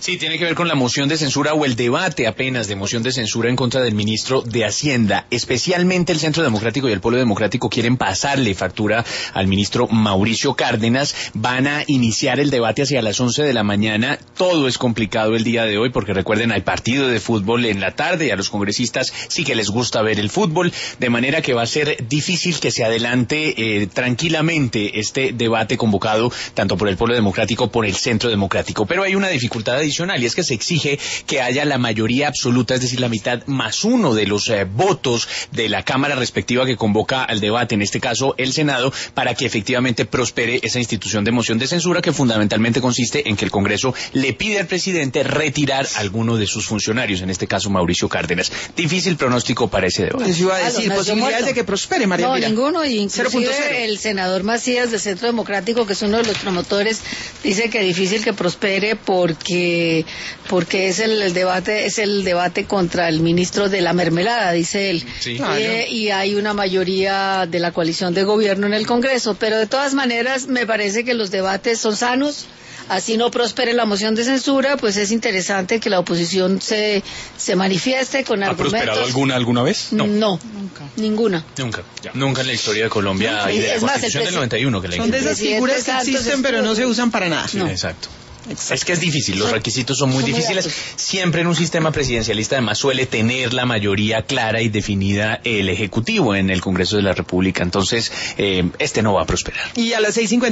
Sí, tiene que ver con la moción de censura o el debate apenas de moción de censura en contra del ministro de Hacienda. Especialmente el Centro Democrático y el Polo Democrático quieren pasarle factura al ministro Mauricio Cárdenas. Van a iniciar el debate hacia las 11 de la mañana. Todo es complicado el día de hoy porque recuerden, hay partido de fútbol en la tarde y a los congresistas sí que les gusta ver el fútbol, de manera que va a ser difícil que se adelante tranquilamente este debate convocado tanto por el Polo Democrático como por el Centro Democrático. Pero hay una dificultad adicional y es que se exige que haya la mayoría absoluta, es decir, la mitad más uno de los votos de la Cámara respectiva que convoca al debate, en este caso el Senado, para que efectivamente prospere esa institución de moción de censura que fundamentalmente consiste en que el Congreso le pide al presidente retirar a alguno de sus funcionarios, en este caso Mauricio Cárdenas. Difícil pronóstico para ese debate. Pues iba a decir, posibilidades de que prospere, María Elvira. No, ninguno, y inclusive el senador Macías del Centro Democrático, que es uno de los promotores, dice que es difícil que prospere porque es el debate contra el ministro de la mermelada, dice él. Sí. Y hay una mayoría de la coalición de gobierno en el Congreso, pero de todas maneras me parece que los debates son sanos. Así no prospere la moción de censura, pues es interesante que la oposición se manifieste con argumentos. ¿Ha prosperado alguna vez? No, ninguna. Nunca en la historia de Colombia y de la Constitución del 91 que la son de esas figuras que existen pero no se usan para nada. No. Exacto. Es que es difícil, los requisitos son muy difíciles. Siempre en un sistema presidencialista además suele tener la mayoría clara y definida el Ejecutivo en el Congreso de la República. Entonces, este no va a prosperar. Y a las 6:50